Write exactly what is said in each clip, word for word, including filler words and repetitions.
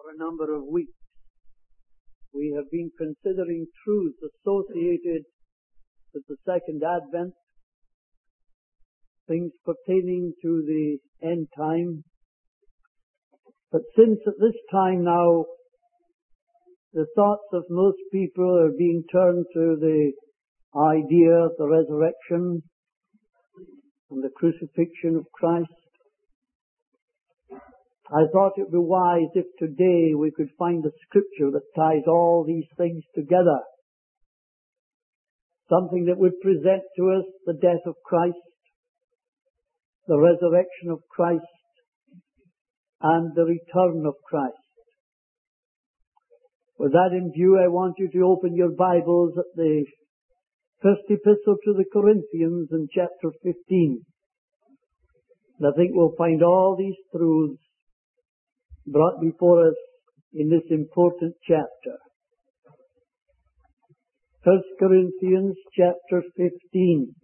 For a number of weeks, we have been considering truths associated with the Second Advent, things pertaining to the end time. But since at this time now, the thoughts of most people are being turned to the idea of the resurrection and the crucifixion of Christ, I thought it would be wise if today we could find a scripture that ties all these things together. Something that would present to us the death of Christ, the resurrection of Christ, and the return of Christ. With that in view, I want you to open your Bibles at the first epistle to the Corinthians in chapter fifteen. And I think we'll find all these truths brought before us in this important chapter. First Corinthians chapter fifteen.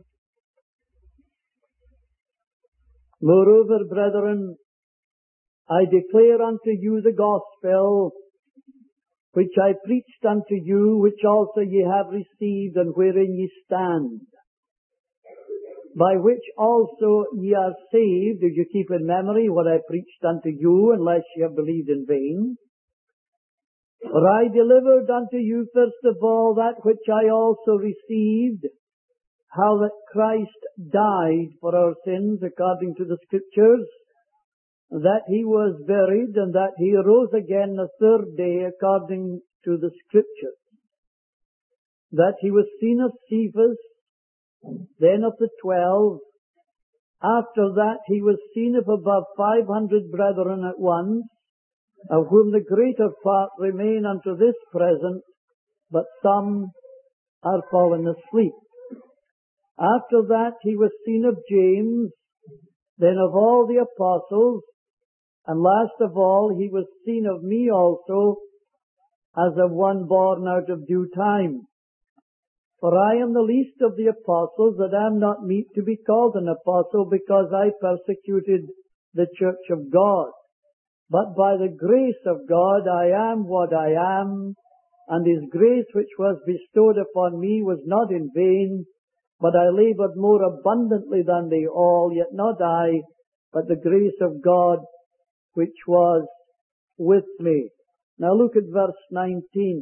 Moreover, brethren, I declare unto you the gospel which I preached unto you, which also ye have received, and wherein ye stand, by which also ye are saved, if you keep in memory what I preached unto you, unless ye have believed in vain. For I delivered unto you first of all that which I also received, how that Christ died for our sins according to the Scriptures, that he was buried, and that he arose again the third day according to the Scriptures, that he was seen of Cephas, then of the twelve. After that he was seen of above five hundred brethren at once, of whom the greater part remain unto this present, but some are fallen asleep. After that he was seen of James, then of all the apostles, and last of all he was seen of me also, as of one born out of due time. For I am the least of the apostles, that am not meet to be called an apostle, because I persecuted the church of God. But by the grace of God I am what I am, and his grace which was bestowed upon me was not in vain, but I labored more abundantly than they all, yet not I, but the grace of God which was with me. Now look at verse nineteen.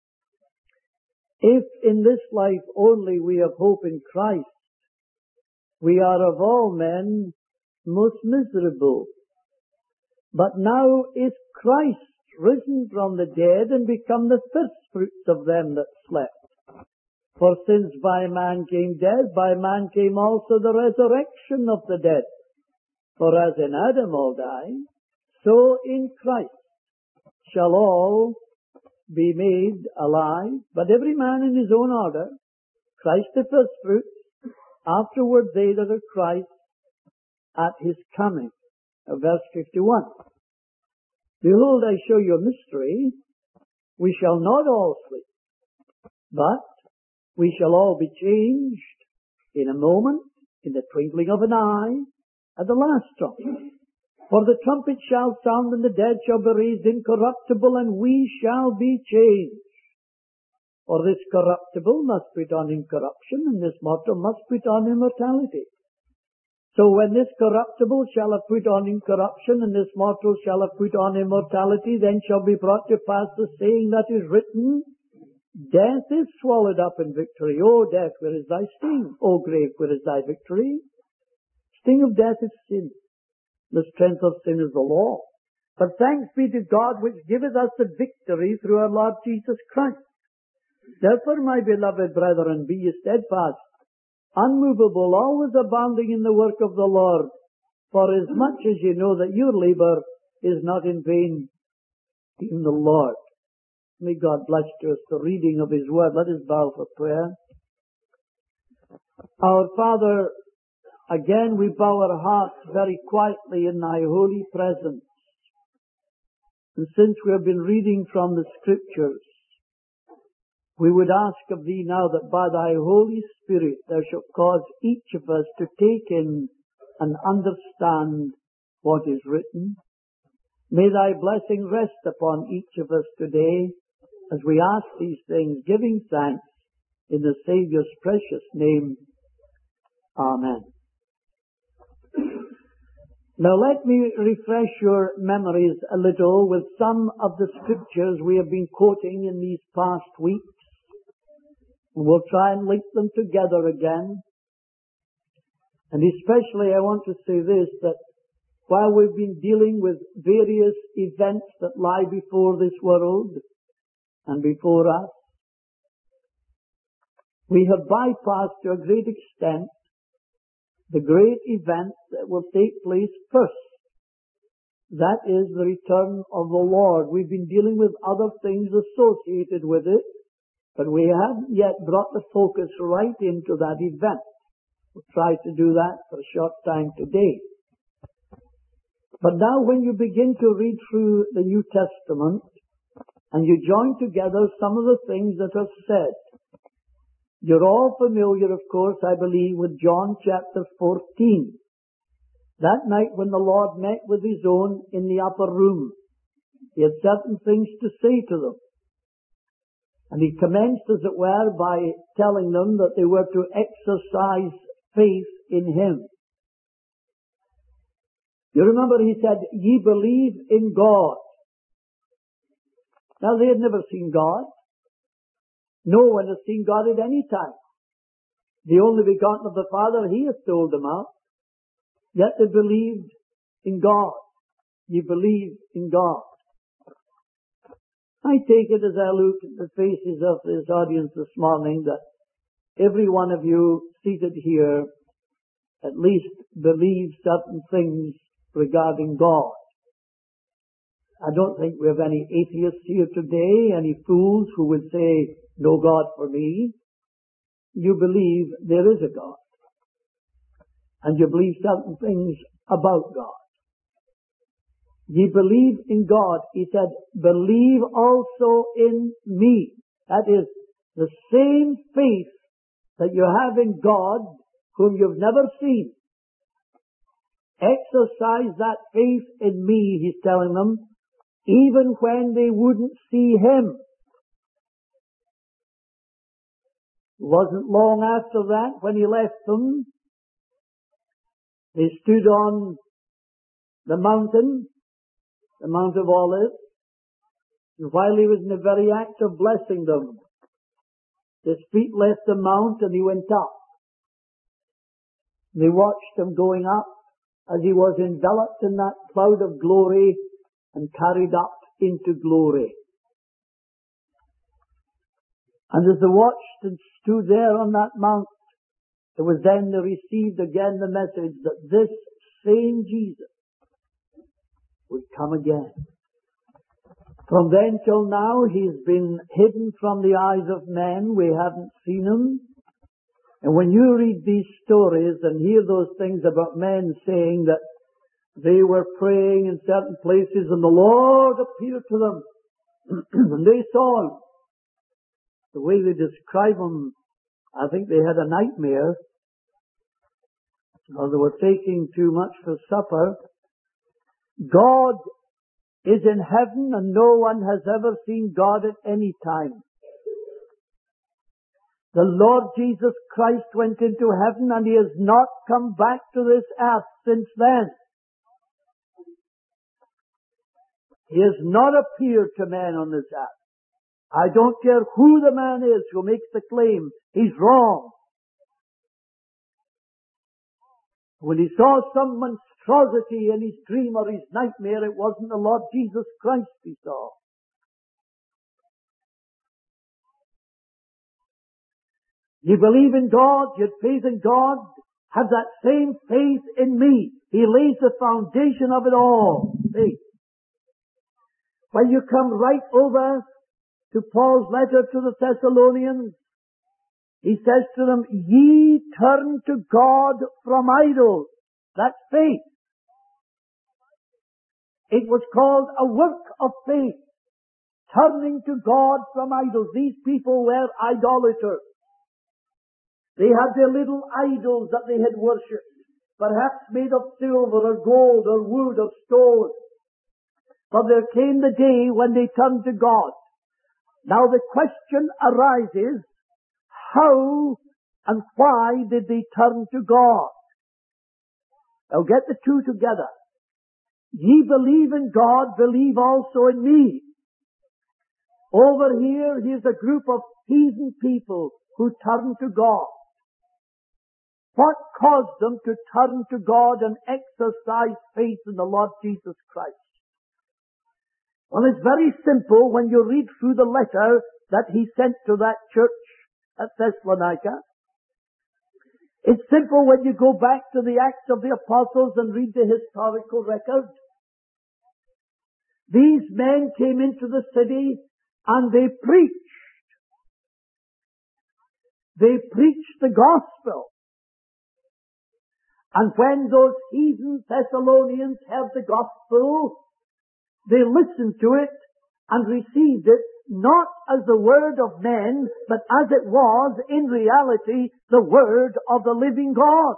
If in this life only we have hope in Christ, we are of all men most miserable. But now is Christ risen from the dead and become the firstfruits of them that slept. For since by man came death, by man came also the resurrection of the dead. For as in Adam all die, so in Christ shall all be made alive, but every man in his own order, Christ the firstfruits, afterward they that are Christ at his coming. Verse fifty-one. Behold, I show you a mystery. We shall not all sleep, but we shall all be changed in a moment, in the twinkling of an eye, at the last trumpet. For the trumpet shall sound, and the dead shall be raised incorruptible, and we shall be changed. For this corruptible must put on incorruption, and this mortal must put on immortality. So when this corruptible shall have put on incorruption, and this mortal shall have put on immortality, then shall be brought to pass the saying that is written, Death is swallowed up in victory. O death, where is thy sting? O grave, where is thy victory? Sting of death is sin. The strength of sin is the law. But thanks be to God which giveth us the victory through our Lord Jesus Christ. Therefore, my beloved brethren, be ye steadfast, unmovable, always abounding in the work of the Lord, for as much as ye know that your labour is not in vain in the Lord. May God bless to us the reading of his word. Let us bow for prayer. Our Father, again we bow our hearts very quietly in thy holy presence. And since we have been reading from the Scriptures, we would ask of thee now that by thy Holy Spirit thou shalt cause each of us to take in and understand what is written. May thy blessing rest upon each of us today as we ask these things, giving thanks in the Saviour's precious name. Amen. Now let me refresh your memories a little with some of the scriptures we have been quoting in these past weeks. We'll try and link them together again. And especially I want to say this, that while we've been dealing with various events that lie before this world and before us, we have bypassed to a great extent the great event that will take place first. That is the return of the Lord. We've been dealing with other things associated with it, but we haven't yet brought the focus right into that event. We'll try to do that for a short time today. But now when you begin to read through the New Testament and you join together some of the things that are said, you're all familiar, of course, I believe, with John chapter fourteen. That night when the Lord met with His own in the upper room, He had certain things to say to them. And He commenced, as it were, by telling them that they were to exercise faith in Him. You remember He said, "Ye believe in God." Now they had never seen God. No one has seen God at any time. The only begotten of the Father, He has told them out. Yet they believed in God. You believe in God. I take it as I look at the faces of this audience this morning that every one of you seated here at least believes certain things regarding God. I don't think we have any atheists here today, any fools who would say, "No God for me." You believe there is a God. And you believe certain things about God. Ye believe in God. He said, "Believe also in me." That is the same faith that you have in God whom you've never seen. Exercise that faith in me, He's telling them, even when they wouldn't see Him. It wasn't long after that, when He left them, they stood on the mountain, the Mount of Olives, and while He was in the very act of blessing them, His feet left the mount and He went up. They watched Him going up as He was enveloped in that cloud of glory and carried up into glory. And as they watched and stood there on that mount, it was then they received again the message that this same Jesus would come again. From then till now, He's been hidden from the eyes of men. We haven't seen Him. And when you read these stories and hear those things about men saying that they were praying in certain places and the Lord appeared to them and they saw Him, the way they describe Him, I think they had a nightmare, or they were taking too much for supper. God is in heaven and no one has ever seen God at any time. The Lord Jesus Christ went into heaven and He has not come back to this earth since then. He has not appeared to men on this earth. I don't care who the man is who makes the claim. He's wrong. When he saw some monstrosity in his dream or his nightmare, it wasn't the Lord Jesus Christ he saw. You believe in God, you have faith in God, have that same faith in me. He lays the foundation of it all. Faith. When you come right over to Paul's letter to the Thessalonians, he says to them, ye turn to God from idols. That's faith. It was called a work of faith. Turning to God from idols. These people were idolaters. They had their little idols that they had worshipped, perhaps made of silver or gold or wood or stone. for there came the day when they turned to God. Now the question arises, how and why did they turn to God? Now get the two together. Ye believe in God, believe also in me. Over here, here's a group of heathen people who turn to God. What caused them to turn to God and exercise faith in the Lord Jesus Christ? Well, it's very simple when you read through the letter that he sent to that church at Thessalonica. It's simple when you go back to the Acts of the Apostles and read the historical record. These men came into the city and they preached. They preached the gospel. And when those heathen Thessalonians heard the gospel, they listened to it and received it not as the word of men, but as it was in reality the word of the living God.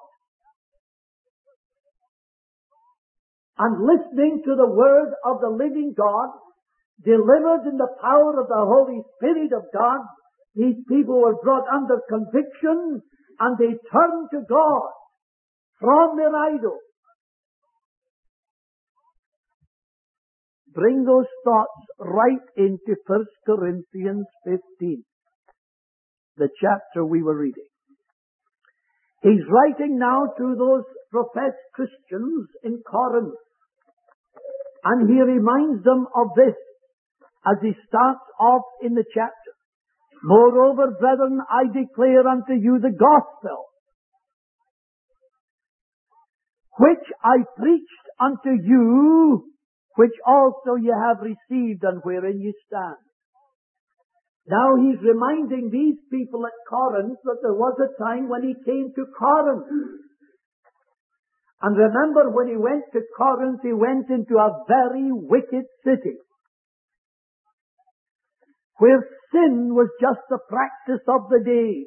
And listening to the word of the living God, delivered in the power of the Holy Spirit of God, these people were brought under conviction and they turned to God from their idols. Bring those thoughts right into First Corinthians fifteen, the chapter we were reading. He's writing now to those professed Christians in Corinth, and he reminds them of this as he starts off in the chapter. Moreover, brethren, I declare unto you the gospel, which I preached unto you, which also ye have received and wherein ye stand. Now he's reminding these people at Corinth that there was a time when he came to Corinth. And remember, when he went to Corinth, he went into a very wicked city, where sin was just the practice of the day.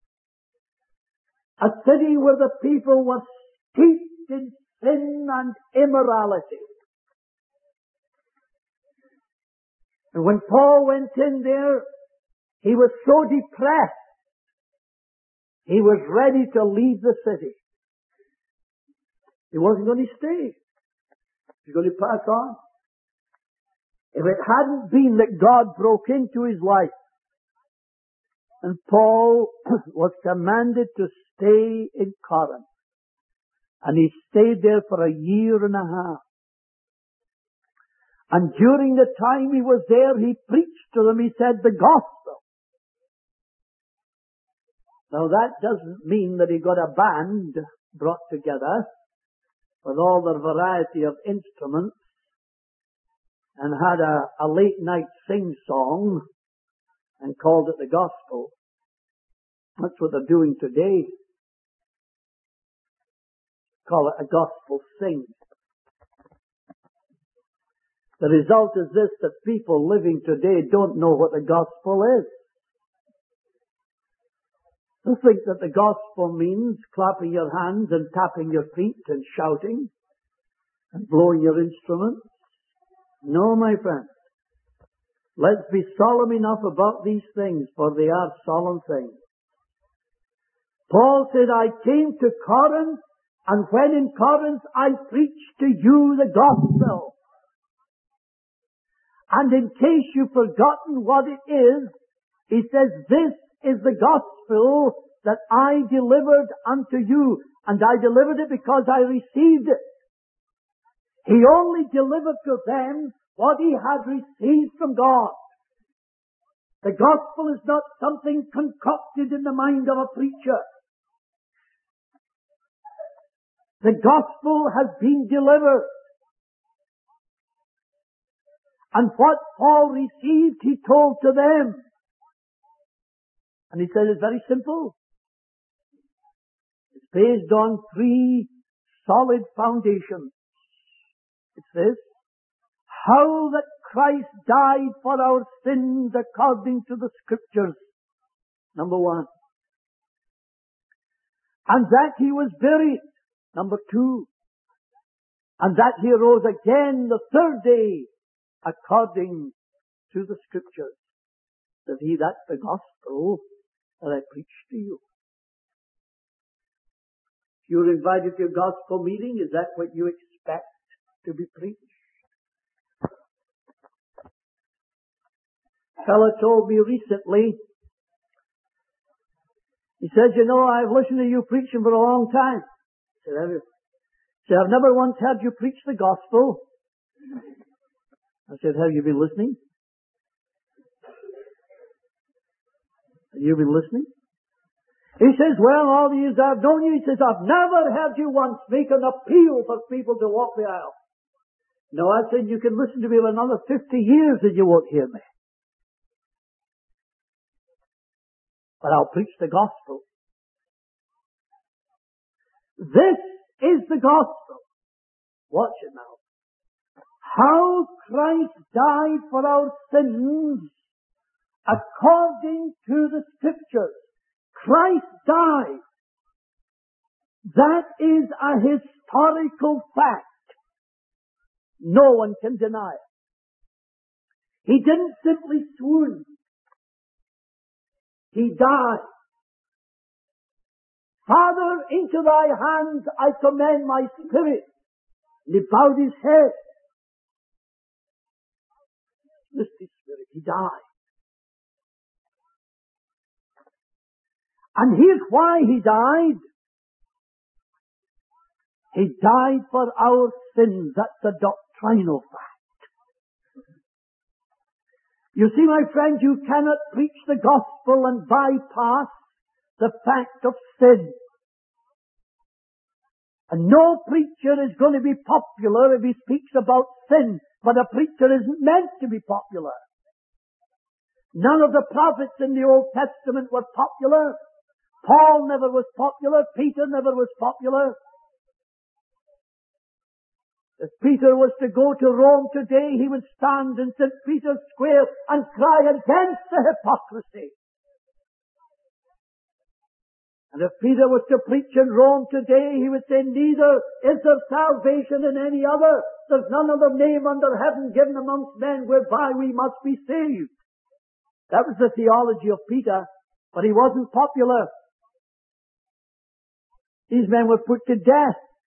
A city where the people were steeped in sin and immorality. And when Paul went in there, he was so depressed, he was ready to leave the city. He wasn't going to stay. He was going to pass on. If it hadn't been that God broke into his life, and Paul was commanded to stay in Corinth, and he stayed there for a year and a half. And during the time he was there, he preached to them, he said, the gospel. Now that doesn't mean that he got a band brought together with all their variety of instruments and had a, a late night sing-song and called it the gospel. That's what they're doing today. Call it a gospel sing. The result is this, that people living today don't know what the gospel is. They think that the gospel means clapping your hands and tapping your feet and shouting and blowing your instruments. No, my friend. Let's be solemn enough about these things, for they are solemn things. Paul said, I came to Corinth, and when in Corinth I preached to you the gospel. And in case you've forgotten what it is, he says, this is the gospel that I delivered unto you. And I delivered it because I received it. He only delivered to them what he had received from God. The gospel is not something concocted in the mind of a preacher. The gospel has been delivered. And what Paul received, he told to them. And he said it's very simple. It's based on three solid foundations. It's this: how that Christ died for our sins according to the Scriptures. Number one. And that he was buried. Number two. And that he rose again the third day according to the Scriptures. Said he, that's the gospel that I preach to you. If you're invited to a gospel meeting, is that what you expect to be preached? A fellow told me recently, he said, you know, I've listened to you preaching for a long time. I said, have you? He said, I've never once heard you preach the gospel. I said, have you been listening? Have you been listening? He says, well, all the years I've known you, he says, I've never heard you once make an appeal for people to walk the aisle. No, I said, you can listen to me for another fifty years and you won't hear me. But I'll preach the gospel. This is the gospel. Watch it now. How Christ died for our sins according to the Scriptures. Christ died. That is a historical fact. No one can deny it. He didn't simply swoon. He died. Father, into thy hands I commend my spirit. And he bowed his head. Missed his spirit. He died. And here's why he died. He died for our sins. That's a doctrinal fact. You see, my friend, you cannot preach the gospel and bypass the fact of sin. And no preacher is going to be popular if he speaks about sin, but a preacher isn't meant to be popular. None of the prophets in the Old Testament were popular. Paul never was popular. Peter never was popular. If Peter was to go to Rome today, he would stand in Saint Peter's Square and cry against the hypocrisy. And if Peter was to preach in Rome today, he would say, neither is there salvation in any other. There's none other name under heaven given amongst men whereby we must be saved. That was the theology of Peter, but he wasn't popular. These men were put to death.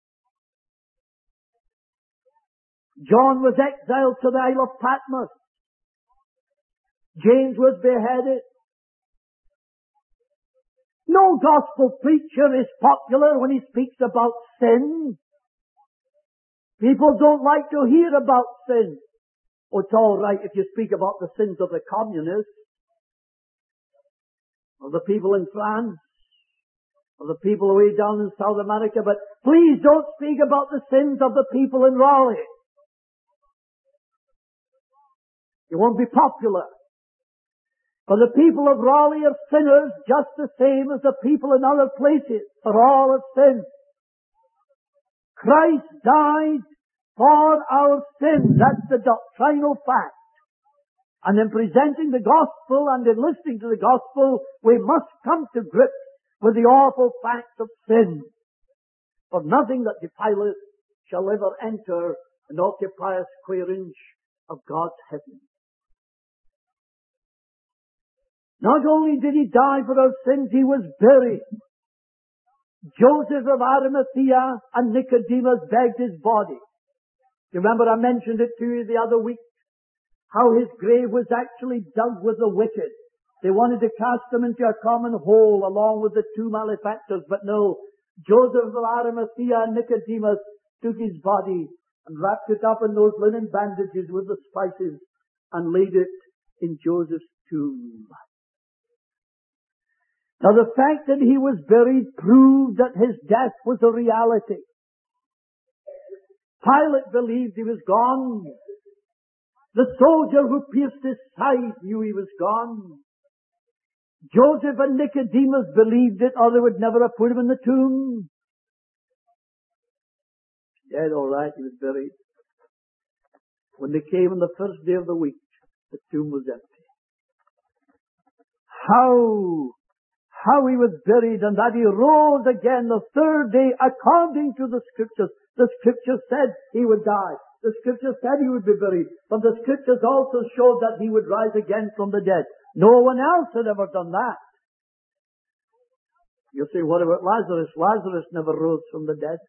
John was exiled to the Isle of Patmos. James was beheaded. No gospel preacher is popular when he speaks about sin. People don't like to hear about sin. Oh, it's all right if you speak about the sins of the communists, of the people in France, of the people way down in South America, but please don't speak about the sins of the people in Raleigh. You won't be popular. For the people of Raleigh are sinners just the same as the people in other places, for all have sinned. Christ died for our sins. That's the doctrinal fact. And in presenting the gospel and in listening to the gospel, we must come to grips with the awful fact of sin. For nothing that defileth shall ever enter and occupy a square inch of God's heaven. Not only did he die for our sins, he was buried. Joseph of Arimathea and Nicodemus begged his body. You remember I mentioned it to you the other week, how his grave was actually dug with the wicked. They wanted to cast him into a common hole along with the two malefactors, but no. Joseph of Arimathea and Nicodemus took his body and wrapped it up in those linen bandages with the spices and laid it in Joseph's tomb. Now the fact that he was buried proved that his death was a reality. Pilate believed he was gone. The soldier who pierced his side knew he was gone. Joseph and Nicodemus believed it, or they would never have put him in the tomb. Dead, all right, he was buried. When they came on the first day of the week, the tomb was empty. How How he was buried, and that he rose again the third day according to the Scriptures. The Scripture said he would die. The Scriptures said he would be buried, but the Scriptures also showed that he would rise again from the dead. No one else had ever done that. You say, what about Lazarus? Lazarus never rose from the dead.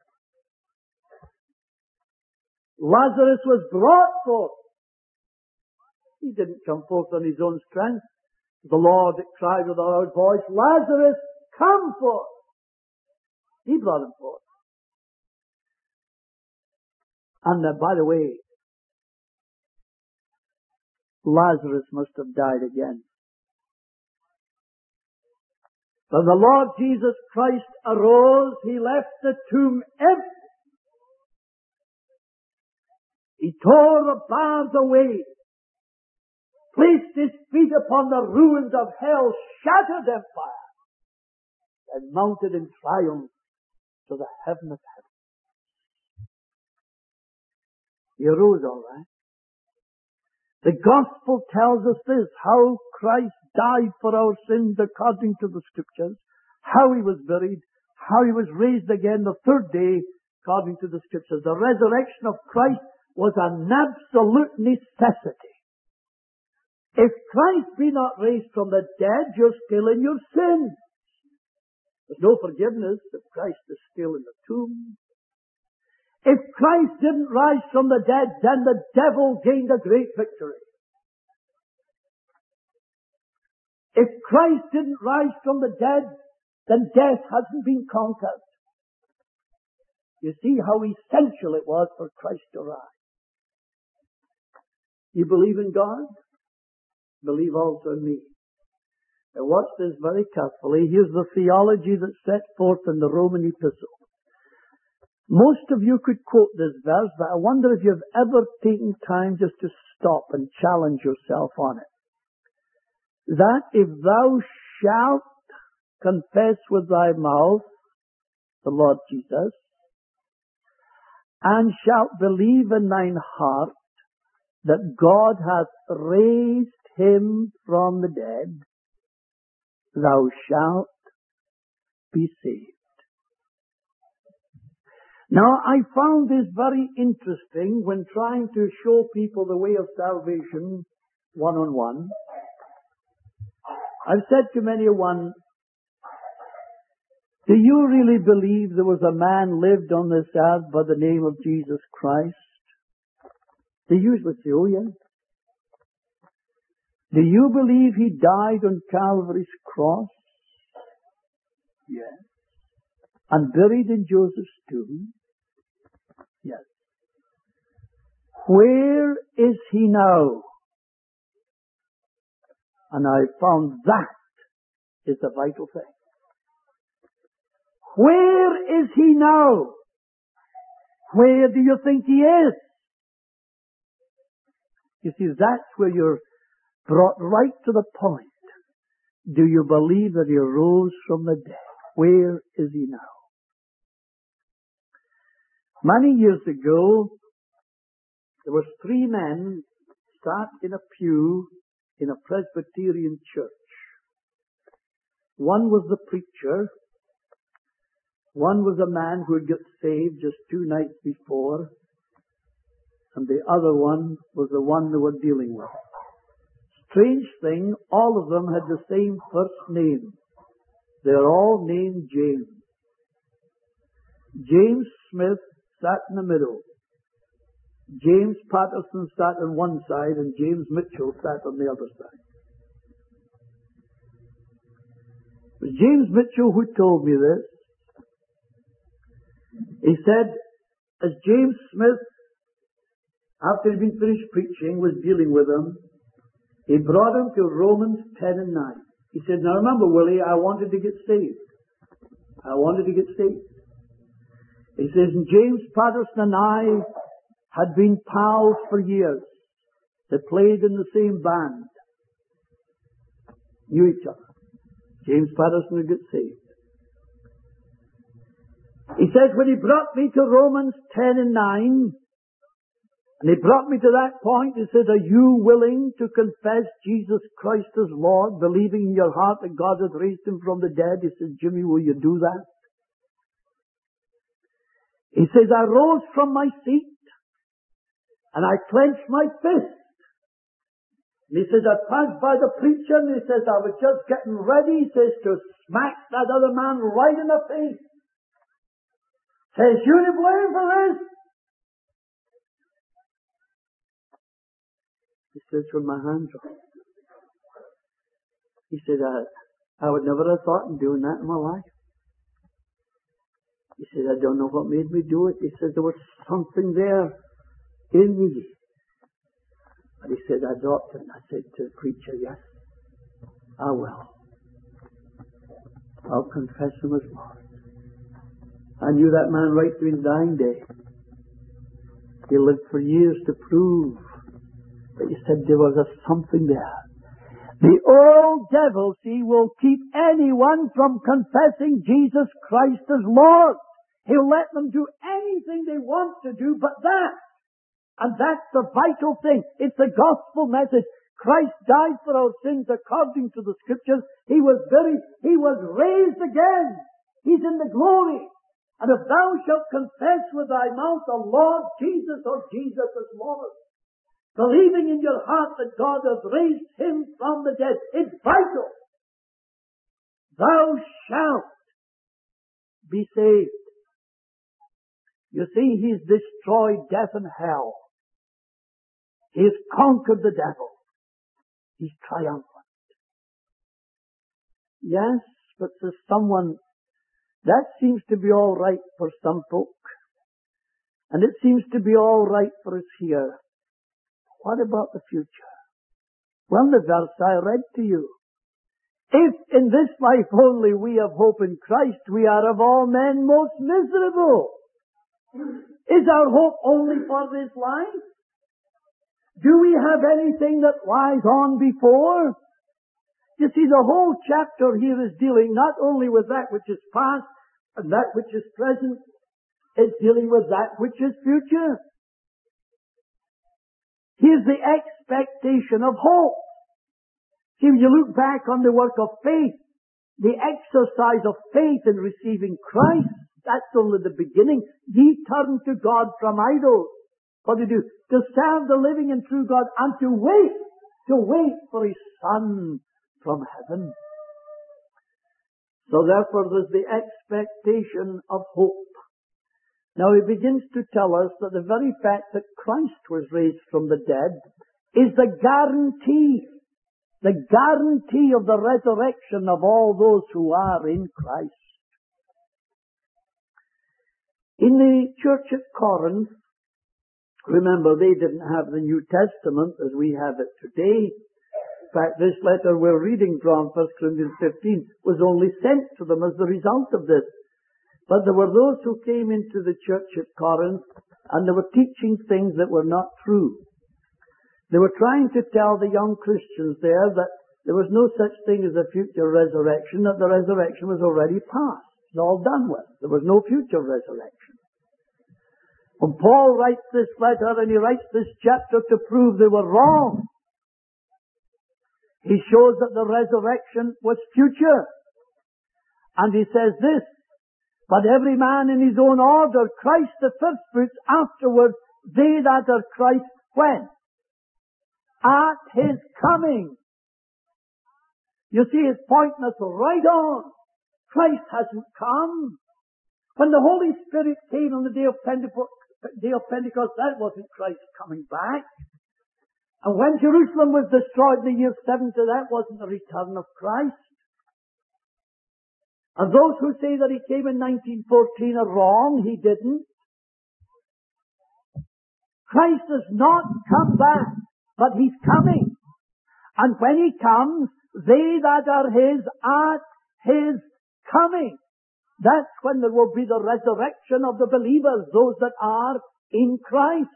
Lazarus was brought forth. He didn't come forth on his own strength. The Lord cried with a loud voice, Lazarus, come forth. He brought him forth. And uh, by the way, Lazarus must have died again. When the Lord Jesus Christ arose, he left the tomb empty. He tore the bars away, placed his feet upon the ruins of hell, shattered empire, and mounted in triumph to the heaven of heaven. He arose all right. The gospel tells us this, how Christ died for our sins according to the Scriptures, how he was buried, how he was raised again the third day according to the Scriptures. The resurrection of Christ was an absolute necessity. If Christ be not raised from the dead, you're still in your sins. There's no forgiveness if Christ is still in the tomb. If Christ didn't rise from the dead, then the devil gained a great victory. If Christ didn't rise from the dead, then death hasn't been conquered. You see how essential it was for Christ to rise. You believe in God? Believe also in me. Now watch this very carefully. Here's the theology that's set forth in the Roman epistle. Most of you could quote this verse, but I wonder if you've ever taken time just to stop and challenge yourself on it. That if thou shalt confess with thy mouth the Lord Jesus, and shalt believe in thine heart that God hath raised him from the dead, thou shalt be saved. Now, I found this very interesting when trying to show people the way of salvation one-on-one. I've said to many a one, do you really believe there was a man lived on this earth by the name of Jesus Christ? They usually say, oh yes. Do you believe he died on Calvary's cross? Yes. And buried in Joseph's tomb? Yes. Where is he now? And I found that is the vital thing. Where is he now? Where do you think he is? You see, that's where you're brought right to the point. Do you believe that he arose from the dead? Where is he now? Many years ago, there were three men sat in a pew in a Presbyterian church. One was the preacher. One was a man who had got saved just two nights before. And the other one was the one they were dealing with. Strange thing, all of them had the same first name. They're all named James. James Smith sat in the middle. James Patterson sat on one side and James Mitchell sat on the other side. It was James Mitchell who told me this. He said, as James Smith, after he'd been finished preaching, was dealing with them, he brought him to Romans ten and nine. He said, now remember, Willie, I wanted to get saved. I wanted to get saved. He says, and James Patterson and I had been pals for years. They played in the same band. Knew each other. James Patterson would get saved. He says, when he brought me to Romans ten and nine, and he brought me to that point, he said, are you willing to confess Jesus Christ as Lord, believing in your heart that God has raised him from the dead? He said, Jimmy, will you do that? He says, I rose from my seat, And I clenched my fist. And he says, I passed by the preacher, and he says, I was just getting ready, he says, to smack that other man right in the face. Says, you to blame for this? He says, with my hands up. He said, I, I would never have thought of doing that in my life. He said, I don't know what made me do it. He said, there was something there in me. And he said, I dropped it. And I said to the preacher, yes, I will. I'll confess him as Lord. I knew that man right to his dying day. He lived for years to prove. But he said there was a something there. The old devil, see, will keep anyone from confessing Jesus Christ as Lord. He'll let them do anything they want to do but that. And that's the vital thing. It's the gospel message. Christ died for our sins according to the Scriptures. He was buried. He was raised again. He's in the glory. And if thou shalt confess with thy mouth the Lord Jesus or Jesus as Lord, believing in your heart that God has raised him from the dead, it's vital. Thou shalt be saved. You see, he's destroyed death and hell. He's conquered the devil. He's triumphant. Yes, but says someone, that seems to be all right for some folk. And it seems to be all right for us here. What about the future? Well, the verse I read to you. If in this life only we have hope in Christ, we are of all men most miserable. Is our hope only for this life? Do we have anything that lies on before? You see, the whole chapter here is dealing not only with that which is past and that which is present, it's dealing with that which is future. Here's the expectation of hope. See, when you look back on the work of faith, the exercise of faith in receiving Christ, that's only the beginning. Ye turn to God from idols. What to do? To serve the living and true God and to wait, to wait for His Son from heaven. So therefore there's the expectation of hope. Now he begins to tell us that the very fact that Christ was raised from the dead is the guarantee, the guarantee of the resurrection of all those who are in Christ. In the church at Corinth, remember, they didn't have the New Testament as we have it today. In fact, this letter we're reading from, First Corinthians fifteen, was only sent to them as the result of this. But there were those who came into the church at Corinth, and they were teaching things that were not true. They were trying to tell the young Christians there that there was no such thing as a future resurrection, that the resurrection was already past. It's all done with. There was no future resurrection. When Paul writes this letter and he writes this chapter to prove they were wrong, he shows that the resurrection was future. And he says this, but every man in his own order, Christ the first fruits, afterwards they that are Christ when? At His coming. You see, it's pointing us right on. Christ hasn't come. When the Holy Spirit came on the day of Pentecost, day of Pentecost, that wasn't Christ coming back. And when Jerusalem was destroyed in the year seventy, that wasn't the return of Christ. And those who say that He came in nineteen fourteen are wrong. He didn't. Christ has not come back, but He's coming. And when He comes, they that are His at His coming. That's when there will be the resurrection of the believers, those that are in Christ.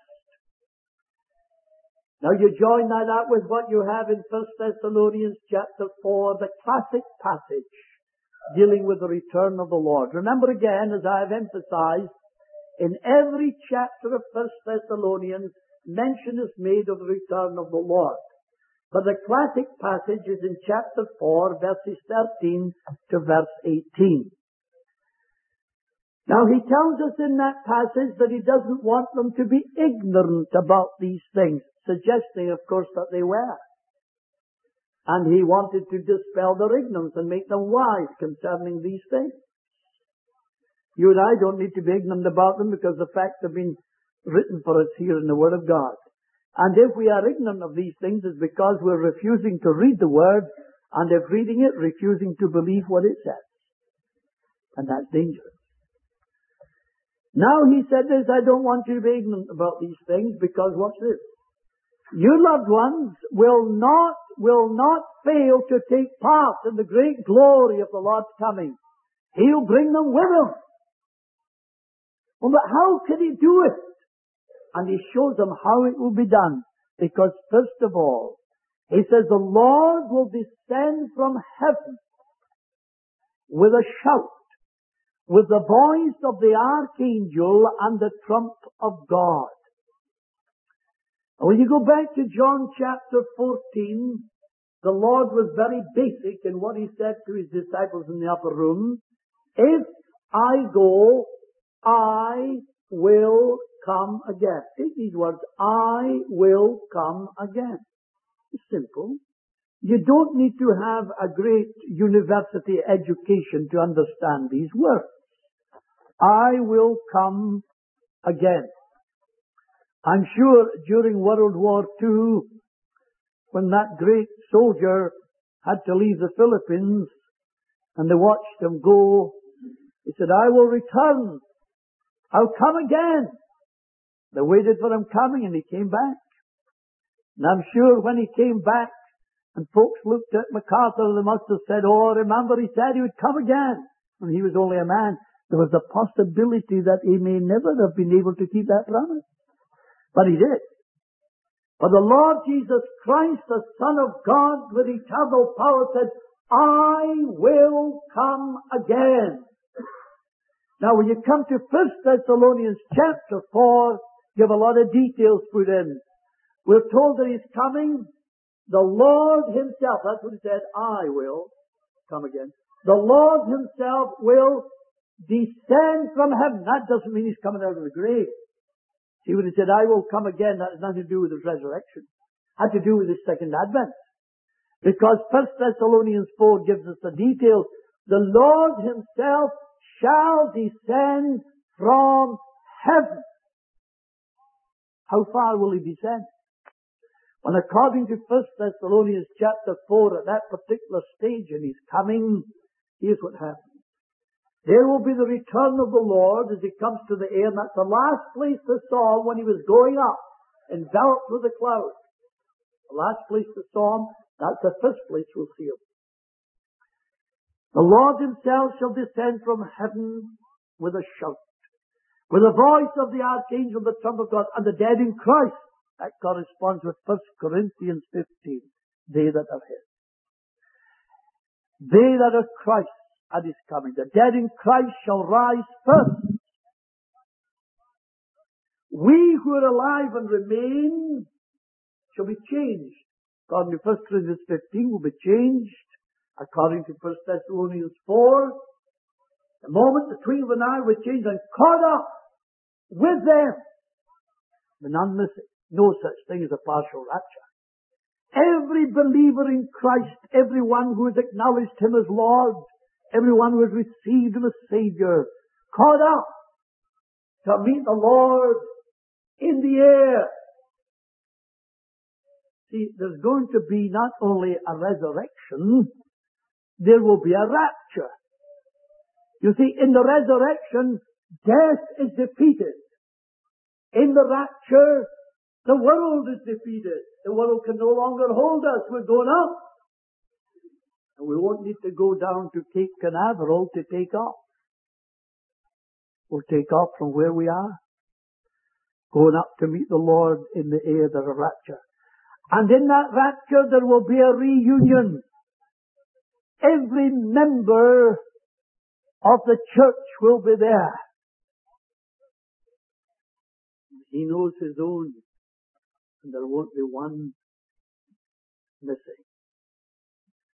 Now you join that up with what you have in First Thessalonians chapter four, the classic passage dealing with the return of the Lord. Remember again, as I have emphasized, in every chapter of First Thessalonians, mention is made of the return of the Lord. But the classic passage is in chapter four, verses thirteen to verse eighteen. Now he tells us in that passage that he doesn't want them to be ignorant about these things, suggesting, of course, that they were. And he wanted to dispel their ignorance and make them wise concerning these things. You and I don't need to be ignorant about them because the facts have been written for us here in the Word of God. And if we are ignorant of these things, it's because we're refusing to read the Word, and if reading it, refusing to believe what it says. And that's dangerous. Now he said this, I don't want you to be ignorant about these things, because watch this. Your loved ones will not, will not fail to take part in the great glory of the Lord's coming. He'll bring them with him. Well, but how can he do it? And he shows them how it will be done. Because first of all, he says the Lord will descend from heaven with a shout, with the voice of the archangel and the trump of God. And when you go back to John chapter fourteen, the Lord was very basic in what he said to his disciples in the upper room. If I go, I will come again. Take these words, I will come again. It's simple. You don't need to have a great university education to understand these words. I will come again. I'm sure during World War Two, when that great soldier had to leave the Philippines and they watched him go, he said, I will return. I'll come again. They waited for him coming and he came back. And I'm sure when he came back and folks looked at MacArthur, they must have said, oh, remember he said he would come again when he was only a man. There was a possibility that he may never have been able to keep that promise. But he did. But the Lord Jesus Christ, the Son of God with eternal power, said, I will come again. Now when you come to First Thessalonians chapter four, you have a lot of details put in. We're told that he's coming. The Lord himself, that's what he said, I will come again. The Lord himself will descend from heaven. That doesn't mean he's coming out of the grave. See, when he said, I will come again, that has nothing to do with his resurrection. It had to do with his second advent. Because First Thessalonians four gives us the details. The Lord himself shall descend from heaven. How far will he descend? Well, according to First Thessalonians chapter four, at that particular stage in his coming, here's what happens. There will be the return of the Lord as he comes to the air, and that's the last place they saw him when he was going up, enveloped with a cloud. The last place they saw him, that's the first place we'll see him. The Lord himself shall descend from heaven with a shout, with the voice of the archangel, the trump of God, and the dead in Christ. That corresponds with First Corinthians fifteen. They that are his. They that are Christ at his coming. The dead in Christ shall rise first. We who are alive and remain shall be changed. According to First Corinthians fifteen, will be changed. According to First Thessalonians four, the moment the twinkle of an eye was changed and caught up with them. But none missing. No such thing as a partial rapture. Every believer in Christ, everyone who has acknowledged him as Lord, everyone who has received him as Savior, caught up to meet the Lord in the air. See, there's going to be not only a resurrection, there will be a rapture. You see, in the resurrection, death is defeated. In the rapture, the world is defeated. The world can no longer hold us. We're going up. And we won't need to go down to Cape Canaveral to take off. We'll take off from where we are, going up to meet the Lord in the air, the rapture. And in that rapture, there will be a reunion. Every member of the church will be there. He knows his own, and there won't be one missing.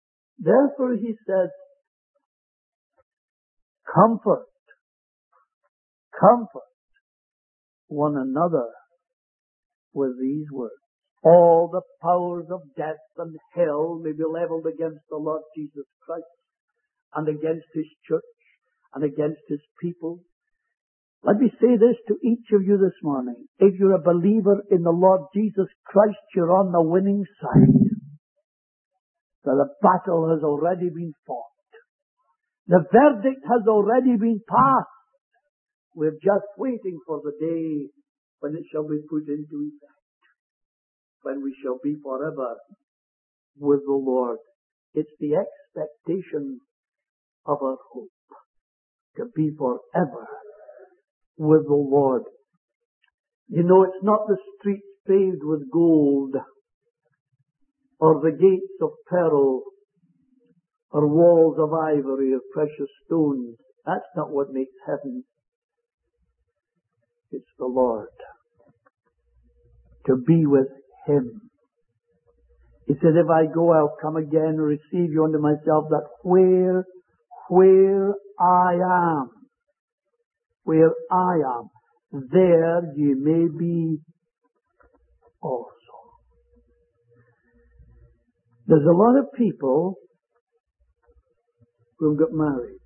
Therefore he said, comfort, Comfort one another with these words. All the powers of death and hell may be leveled against the Lord Jesus Christ and against His church and against His people. Let me say this to each of you this morning. If you're a believer in the Lord Jesus Christ, you're on the winning side. So the battle has already been fought. The verdict has already been passed. We're just waiting for the day when it shall be put into effect, when we shall be forever with the Lord. It's the expectation of our hope to be forever with the Lord. You know, it's not the streets paved with gold, or the gates of pearl, or walls of ivory or precious stones. That's not what makes heaven. It's the Lord. To be with Him. He said, if I go, I'll come again and receive you unto myself, that where, where I am, where I am, there you may be also. There's a lot of people who got married,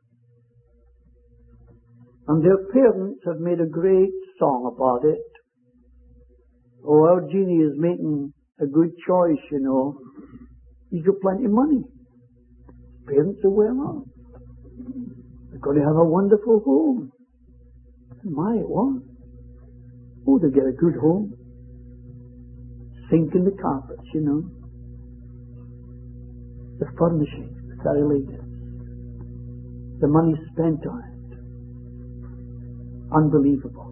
and their parents have made a great song about it. Oh, our Jeannie is making a good choice, you know. He's got plenty of money. Parents are well off. They're going to have a wonderful home. My, it was. Oh, they get a good home. Sink in the carpets, you know. The furnishings, the very latest. The money spent on it. Unbelievable.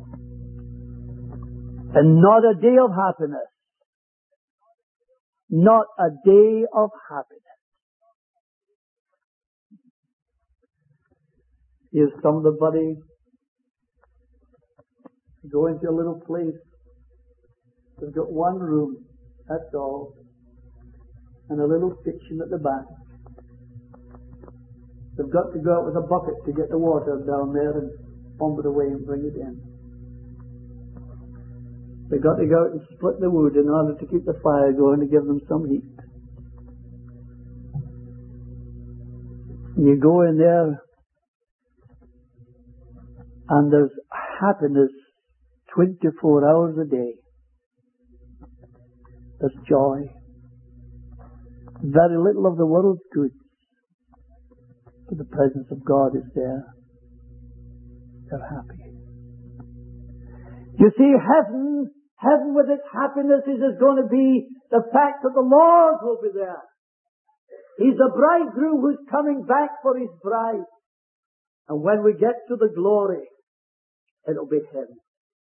And not a day of happiness. Not a day of happiness. Here's somebody go into a little place. They've got one room, that's all, and a little kitchen at the back. They've got to go out with a bucket to get the water down there and pump it away and bring it in. They've got to go out and split the wood in order to keep the fire going to give them some heat. You go in there and there's happiness twenty-four hours a day. There's joy. Very little of the world's goods, but the presence of God is there. They're happy. You see, heaven, heaven with its happiness is going to be the fact that the Lord will be there. He's a bridegroom who's coming back for His bride. And when we get to the glory, it'll be heaven.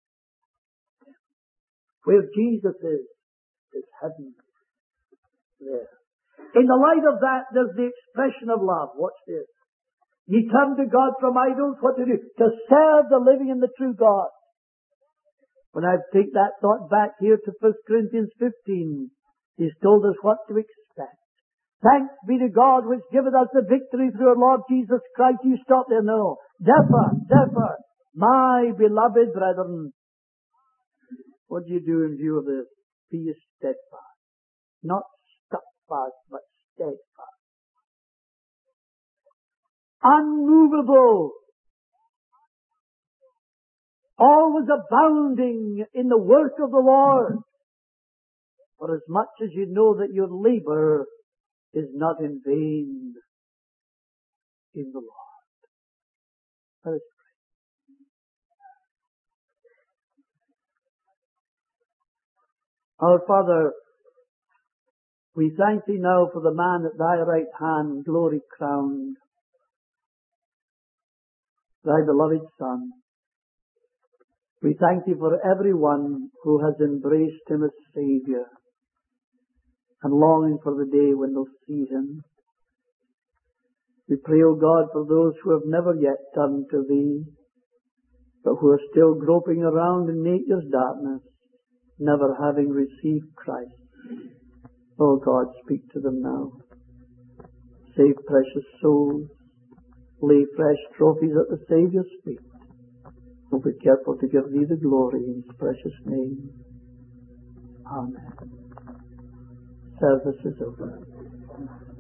Where Jesus is, is heaven there. In the light of that, there's the expression of love. Watch this. Ye turn to God from idols, what to do? To serve the living and the true God. When I take that thought back here to First Corinthians fifteen, He's told us what to expect. Thanks be to God which giveth us the victory through our Lord Jesus Christ. You stop there, no. Therefore, therefore, my beloved brethren, what do you do in view of this? Be ye steadfast. Not stuck fast, but steadfast. Unmovable. Always abounding in the work of the Lord. For as much as you know that your labor is not in vain in the Lord. Let us pray. Our Father, we thank Thee now for the man at Thy right hand, glory crowned, Thy beloved Son. We thank Thee for everyone who has embraced Him as Saviour and longing for the day when they'll see Him. We pray, O God, for those who have never yet turned to Thee, but who are still groping around in nature's darkness, never having received Christ. O God, speak to them now. Save precious souls. Lay fresh trophies at the Saviour's feet. We'll be careful to give Thee the glory in His precious name. Amen. Service is over.